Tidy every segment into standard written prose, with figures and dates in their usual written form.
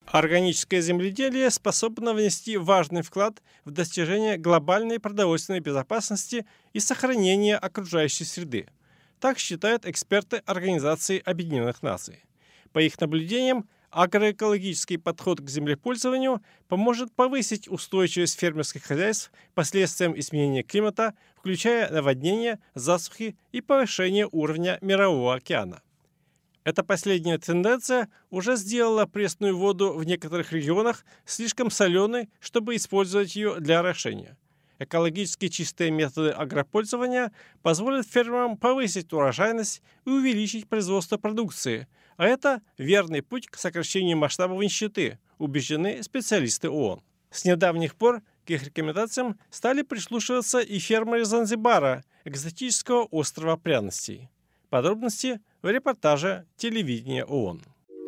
Органическое земледелие способно внести важный вклад в достижение глобальной продовольственной безопасности и сохранение окружающей среды. Так считают эксперты Организации Объединенных Наций. По их наблюдениям, агроэкологический подход к землепользованию поможет повысить устойчивость фермерских хозяйств последствиям изменения климата, включая наводнения, засухи и повышение уровня Мирового океана. Эта последняя тенденция уже сделала пресную воду в некоторых регионах слишком соленой, чтобы использовать ее для орошения. Экологически чистые методы агропользования позволят фермерам повысить урожайность и увеличить производство продукции, а это верный путь к сокращению масштабов нищеты, убеждены специалисты ООН. С недавних пор к их рекомендациям стали прислушиваться и фермеры Занзибара, экзотического острова пряностей. Подробности в репортаже телевидения ООН.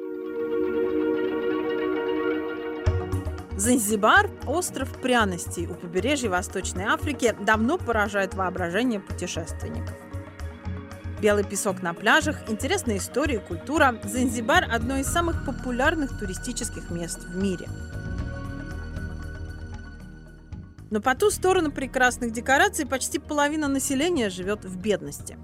Занзибар – остров пряностей у побережья Восточной Африки, давно поражает воображение путешественников. Белый песок на пляжах, интересная история и культура. Занзибар – одно из самых популярных туристических мест в мире. Но по ту сторону прекрасных декораций почти половина населения живет в бедности.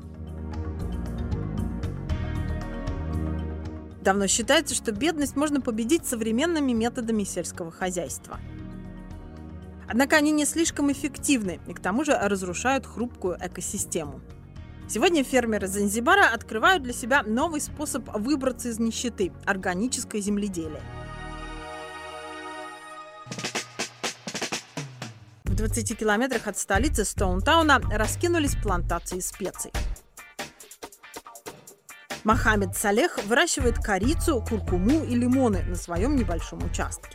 Давно считается, что бедность можно победить современными методами сельского хозяйства. Однако они не слишком эффективны и к тому же разрушают хрупкую экосистему. Сегодня фермеры Занзибара открывают для себя новый способ выбраться из нищеты – органическое земледелие. В 20 километрах от столицы Стоунтауна раскинулись плантации специй. Мохаммед Салех выращивает корицу, куркуму и лимоны на своем небольшом участке.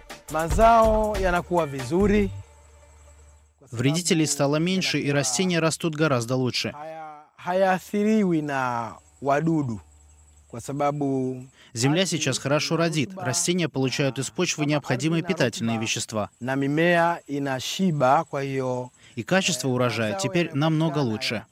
Вредителей стало меньше, и растения растут гораздо лучше. Земля сейчас хорошо родит, растения получают из почвы необходимые питательные вещества. И качество урожая теперь намного лучше.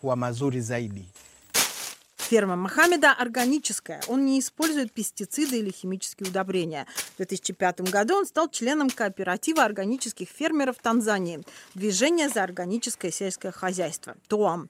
Ферма Мохаммеда органическая. Он не использует пестициды или химические удобрения. В 2005 году он стал членом кооператива органических фермеров Танзании «Движение за органическое сельское хозяйство» ТОАМ.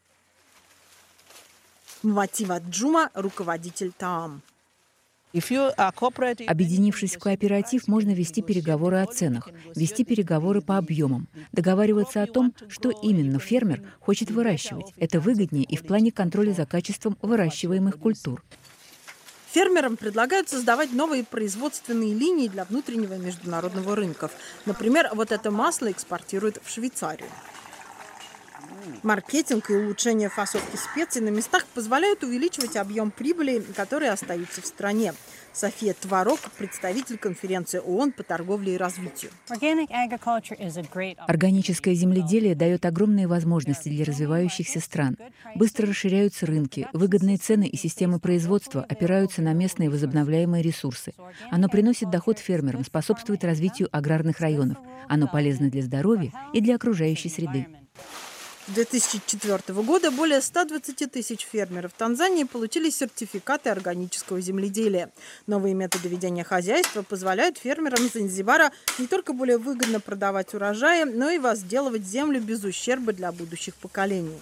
Мватива Джума – руководитель ТОАМ. Объединившись в кооператив, можно вести переговоры о ценах, вести переговоры по объемам, договариваться о том, что именно фермер хочет выращивать. Это выгоднее и в плане контроля за качеством выращиваемых культур. Фермерам предлагают создавать новые производственные линии для внутреннего и международного рынков. Например, вот это масло экспортируют в Швейцарию. Маркетинг и улучшение фасовки специй на местах позволяют увеличивать объем прибыли, которые остаются в стране. София Тварок, представитель конференции ООН по торговле и развитию. Органическое земледелие дает огромные возможности для развивающихся стран. Быстро расширяются рынки, выгодные цены и системы производства опираются на местные возобновляемые ресурсы. Оно приносит доход фермерам, способствует развитию аграрных районов. Оно полезно для здоровья и для окружающей среды. С 2004 года более 120 тысяч фермеров Танзании получили сертификаты органического земледелия. Новые методы ведения хозяйства позволяют фермерам Занзибара не только более выгодно продавать урожаи, но и возделывать землю без ущерба для будущих поколений.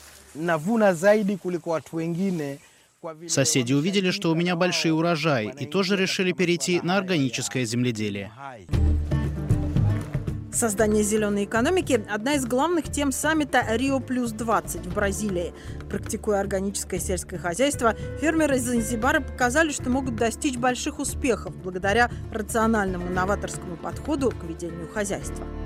Соседи увидели, что у меня большие урожаи, и тоже решили перейти на органическое земледелие. Создание зеленой экономики – одна из главных тем саммита Рио+20 в Бразилии. Практикуя органическое сельское хозяйство, фермеры из Занзибара показали, что могут достичь больших успехов благодаря рациональному новаторскому подходу к ведению хозяйства.